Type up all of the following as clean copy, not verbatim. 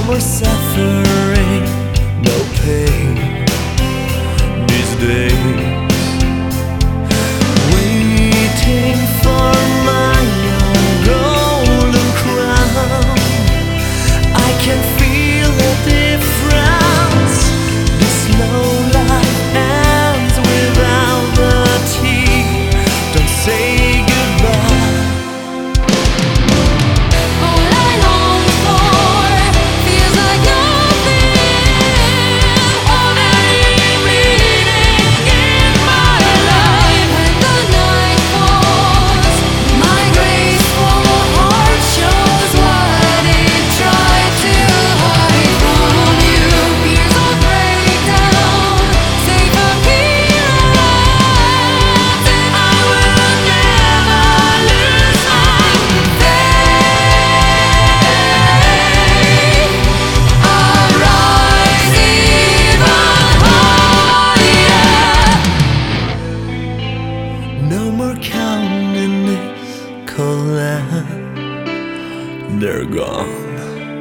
more suffering, no pain these days. Waiting for my own golden crown, I can feel the difference. This slow life ends without the tea. Don't say goodbye. No more counting this cold land, they're gone.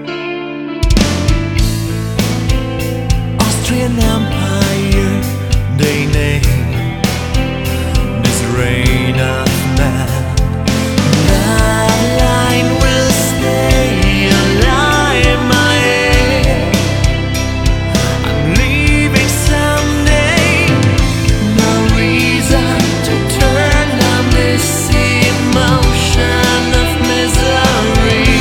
Austrian Empire, they name this reign of man. That line will stay alive, my air. I'm leaving someday. No reason to turn on this emotion of misery.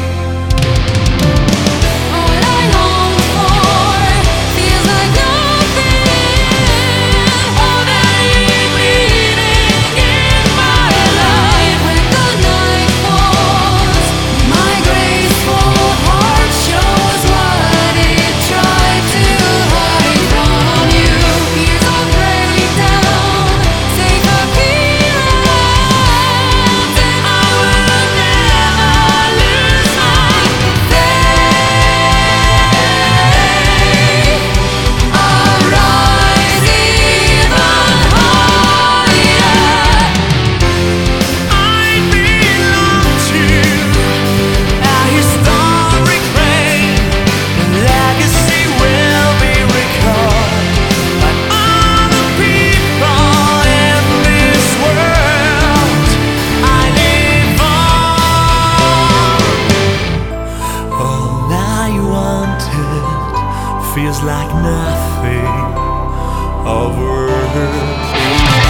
All I long for feels like nothing. All that is bleeding in my life. When the night falls, my graceful heart shows what it tried to hide from you. Years of breakdown, safe appearance, and I will never lose my faith. I'll rise even higher. I belong to a historic reign. Legacy will be recalled by all the people in this world I live on. All I wanted feels like nothing of worth.